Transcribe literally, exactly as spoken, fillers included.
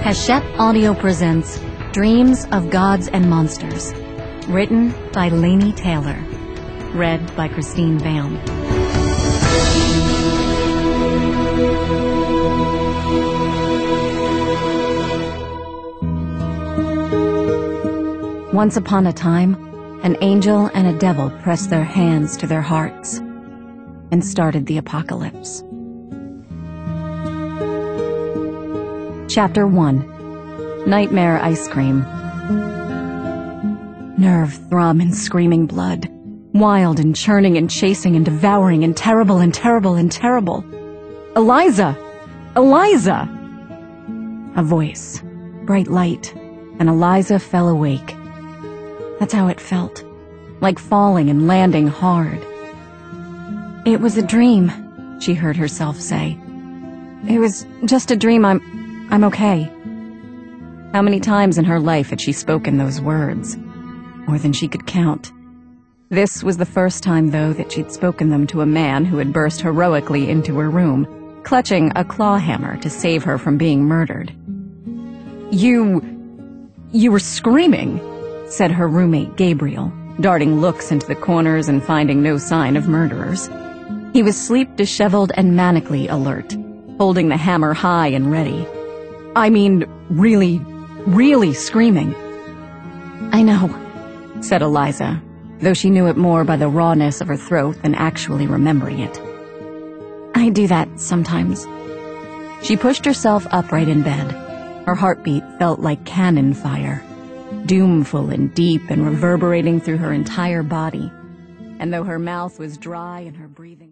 Hachette Audio presents Dreams of Gods and Monsters, written by Laini Taylor, read by Christine Vam. Once upon a time, an angel and a devil pressed their hands to their hearts and started the apocalypse. Chapter one. Nightmare Ice Cream. Nerve thrum and screaming blood, wild and churning and chasing and devouring and terrible and terrible and terrible. Eliza! Eliza! A voice, bright light, and Eliza fell awake. That's how it felt, like falling and landing hard. It was a dream, she heard herself say. It was just a dream. I'm... I'm okay. How many times in her life had she spoken those words? More than she could count. This was the first time, though, that she'd spoken them to a man who had burst heroically into her room, clutching a claw hammer to save her from being murdered. You... you were screaming, said her roommate Gabriel, darting looks into the corners and finding no sign of murderers. He was sleep-disheveled and manically alert, holding the hammer high and ready. I mean, really, really screaming. I know, said Eliza, though she knew it more by the rawness of her throat than actually remembering it. I do that sometimes. She pushed herself upright in bed. Her heartbeat felt like cannon fire, doomful and deep and reverberating through her entire body. And though her mouth was dry and her breathing...